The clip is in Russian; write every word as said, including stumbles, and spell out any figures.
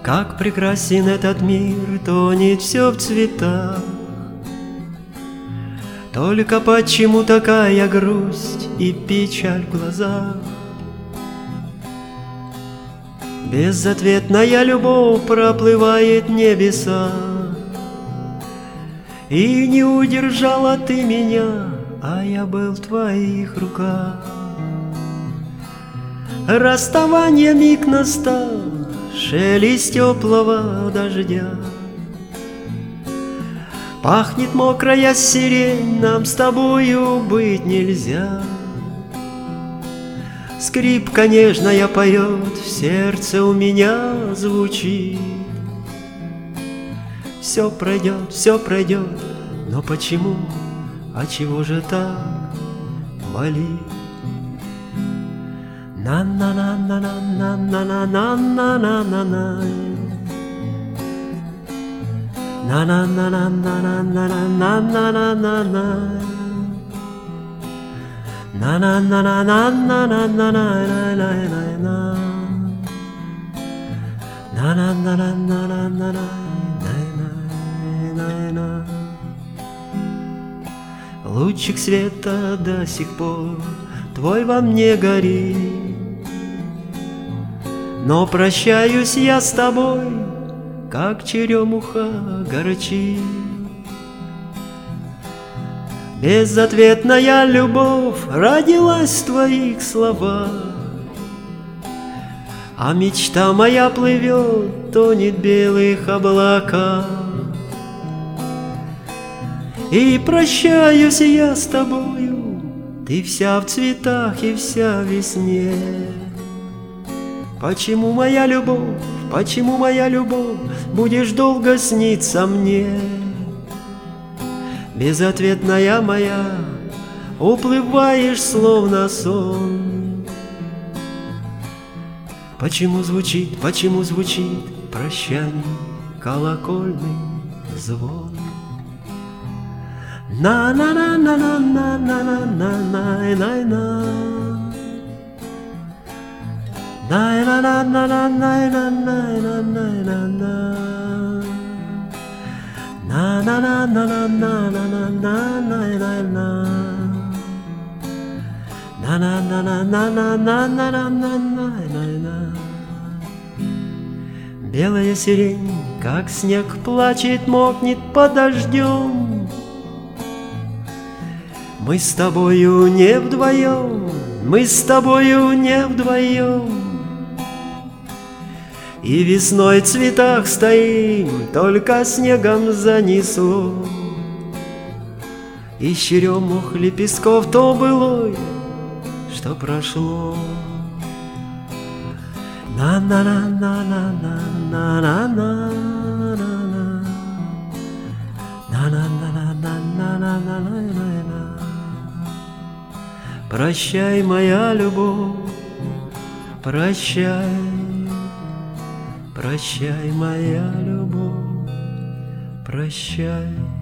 Как прекрасен этот мир, тонет все в цветах. Только почему такая грусть и печаль в глазах? Безответная любовь проплывает небеса, и не удержала ты меня, а я был в твоих руках. Расставание миг настал, шелест теплого дождя. Пахнет мокрая сирень, нам с тобою быть нельзя. Скрипка нежная поет, в сердце у меня звучит. Все пройдет, все пройдет, но почему, а чего же так болит? На-на-на-на-на-на-на-на-на-на-на-на. На-на-на-на-на-на-на-на-на-на-на. На-на-на-на-на-на-на-на-на-на. На-на-на-на-на-на-на-на. Лучик света до сих пор твой во мне горит, но прощаюсь я с тобой, как черемуха горчит. Безответная любовь родилась в твоих словах, а мечта моя плывет, тонет в белых облаках. И прощаюсь я с тобою, ты вся в цветах и вся в весне. Почему моя любовь, почему моя любовь будешь долго сниться мне? Безответная моя, уплываешь словно сон. Почему звучит, почему звучит прощание колокольный звон? На-на-на-на-на-на-на-на-на-на. На-на-на-на-на-на-на-на-на-на. На-на-на-на-на-на-на-на-на-на. На-на-на-на-на-на-на-на-на-на. Белая сирень, как снег, плачет, мокнет под дождем. Мы с тобою не вдвоем, мы с тобою не вдвоем. И весной в цветах стоим, только снегом занесло. И черемух лепестков то былой, что прошло. На-на-на-на-на-на-на-на-на. На-на-на-на-на-на-на-на-на. Прощай, моя любовь, прощай, прощай, моя любовь, прощай.